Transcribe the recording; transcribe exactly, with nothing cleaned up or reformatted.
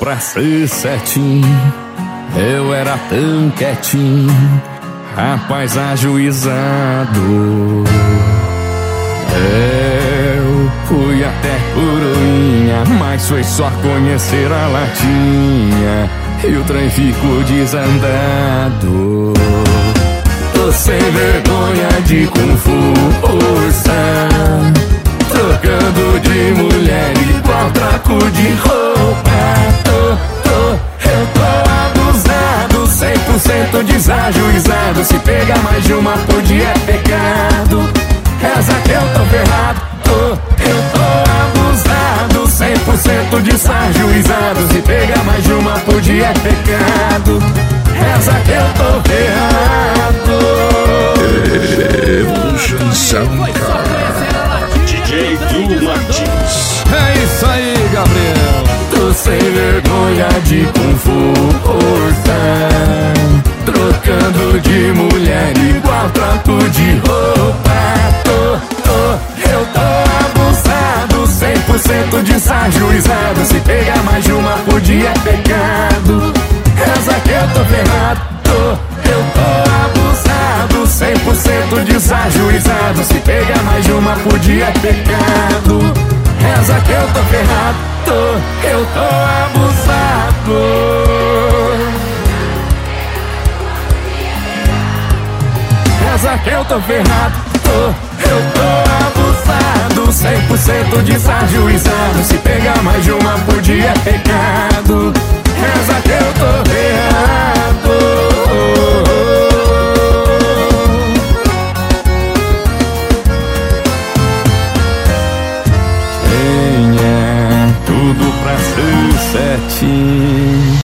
pra ser certinho, eu era tão quietinho, rapaz ajuizado. Eu fui até coroinha, mas foi só conhecer a latinha e o trem ficou desandado. Tô sem vergonha de com força, trocando de mulher igual traco de roupa. Tô, tô, eu tô abusado, cem por cento desajuizado. Se pegar mais de uma por dia é pecado. Reza que eu tô ferrado. Tô, eu tô abusado, cem por cento desajuizado. Se pegar mais de uma por dia é pecado. Reza que eu tô ferrado. Evolution Sound D J Du Martins. É isso aí, Gabriel. Tô sem vergonha de com força, trocando de mulher igual troco de roupa. Tô, tô, eu tô abusado, cem por cento desajuizado. Se pegar mais de uma por dia é pecado. Reza que eu tô ferrado. Tô, eu tô abusado, cem por cento desajuizado. Se pegar mais de uma por dia é pecado. Reza que eu tô ferrado. Tô, eu tô abusado. Reza que eu tô ferrado. Tô, eu tô abusado, cem por cento desajuizado. Se pegar mais de uma por dia é pecado. Reza que eu tô ferrado. Tenha tudo pra ser certinho.